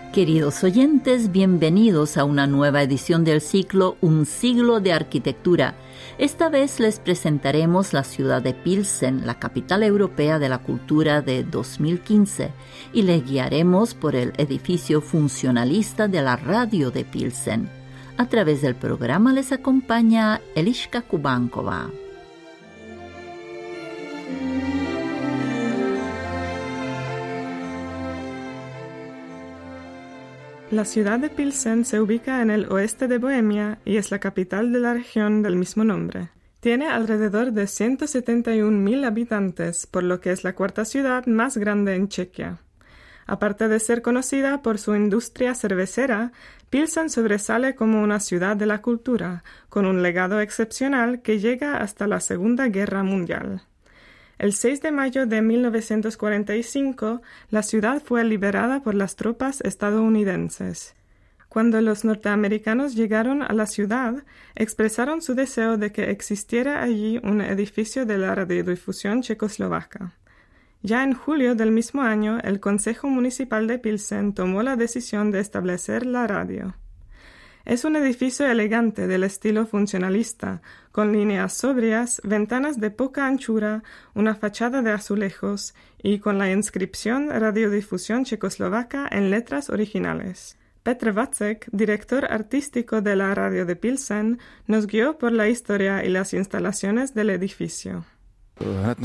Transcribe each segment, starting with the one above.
Queridos oyentes, bienvenidos a una nueva edición del ciclo Un siglo de arquitectura. Esta vez les presentaremos la ciudad de Pilsen, la capital europea de la cultura de 2015, y les guiaremos por el edificio funcionalista de la radio de Pilsen. A través del programa les acompaña Eliška Kubankova. La ciudad de Pilsen se ubica en el oeste de Bohemia y es la capital de la región del mismo nombre. Tiene alrededor de 171.000 habitantes, por lo que es la cuarta ciudad más grande en Chequia. Aparte de ser conocida por su industria cervecera, Pilsen sobresale como una ciudad de la cultura, con un legado excepcional que llega hasta la Segunda Guerra Mundial. El 6 de mayo de 1945, la ciudad fue liberada por las tropas estadounidenses. Cuando los norteamericanos llegaron a la ciudad, expresaron su deseo de que existiera allí un edificio de la radiodifusión checoslovaca. Ya en julio del mismo año, el Consejo Municipal de Pilsen tomó la decisión de establecer la radio. Es un edificio elegante del estilo funcionalista, con líneas sobrias, ventanas de poca anchura, una fachada de azulejos y con la inscripción Radiodifusión Checoslovaca en letras originales. Petr Vacek, director artístico de la radio de Pilsen, nos guió por la historia y las instalaciones del edificio. En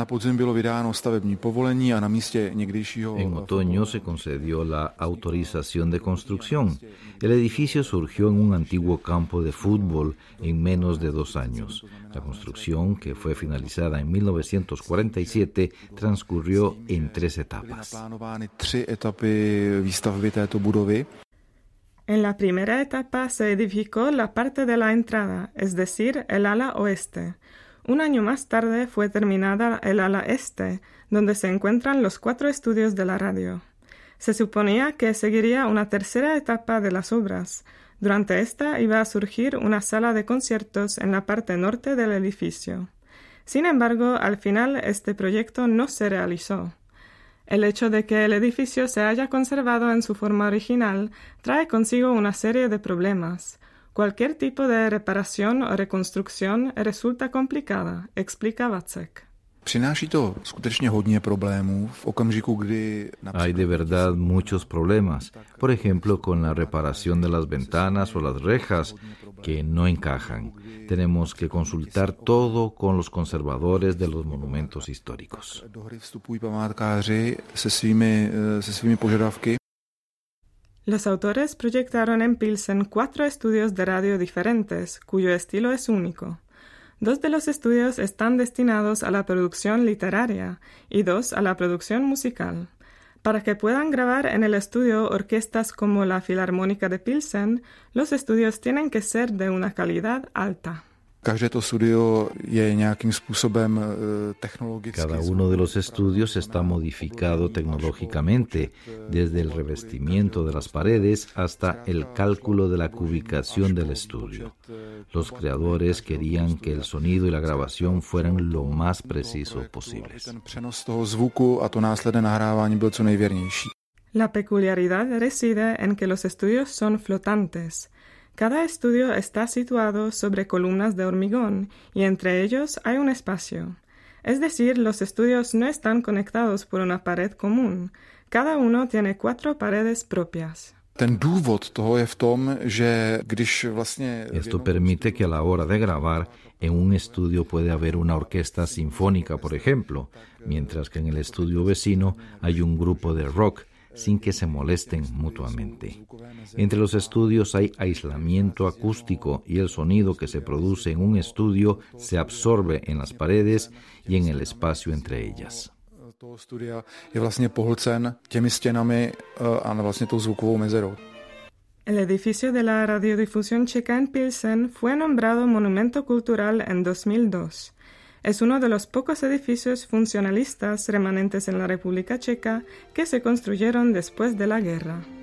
otoño se concedió la autorización de construcción. El edificio surgió en un antiguo campo de fútbol en menos de 2 años. La construcción, que fue finalizada en 1947, transcurrió en 3 etapas. En la primera etapa se edificó la parte de la entrada, es decir, el ala oeste. Un año más tarde fue terminada el ala este, donde se encuentran los 4 estudios de la radio. Se suponía que seguiría una tercera etapa de las obras. Durante esta iba a surgir una sala de conciertos en la parte norte del edificio. Sin embargo, al final este proyecto no se realizó. El hecho de que el edificio se haya conservado en su forma original trae consigo una serie de problemas. Cualquier tipo de reparación o reconstrucción resulta complicada, explica Vacek. Hay de verdad muchos problemas, por ejemplo con la reparación de las ventanas o las rejas que no encajan. Tenemos que consultar todo con los conservadores de los monumentos históricos. Los autores proyectaron en Pilsen 4 estudios de radio diferentes, cuyo estilo es único. 2 de los estudios están destinados a la producción literaria y 2 a la producción musical. Para que puedan grabar en el estudio orquestas como la Filarmónica de Pilsen, los estudios tienen que ser de una calidad alta. Cada uno de los estudios está modificado tecnológicamente, desde el revestimiento de las paredes hasta el cálculo de la cubicación del estudio. Los creadores querían que el sonido y la grabación fueran lo más precisos posibles. La peculiaridad reside en que los estudios son flotantes. Cada estudio está situado sobre columnas de hormigón y entre ellos hay un espacio. Es decir, los estudios no están conectados por una pared común. Cada uno tiene 4 paredes propias. Esto permite que a la hora de grabar en un estudio puede haber una orquesta sinfónica, por ejemplo, mientras que en el estudio vecino hay un grupo de rock, sin que se molesten mutuamente. Entre los estudios hay aislamiento acústico y el sonido que se produce en un estudio se absorbe en las paredes y en el espacio entre ellas. El edificio de la radiodifusión checa en Pilsen fue nombrado Monumento Cultural en 2002. Es uno de los pocos edificios funcionalistas remanentes en la República Checa que se construyeron después de la guerra.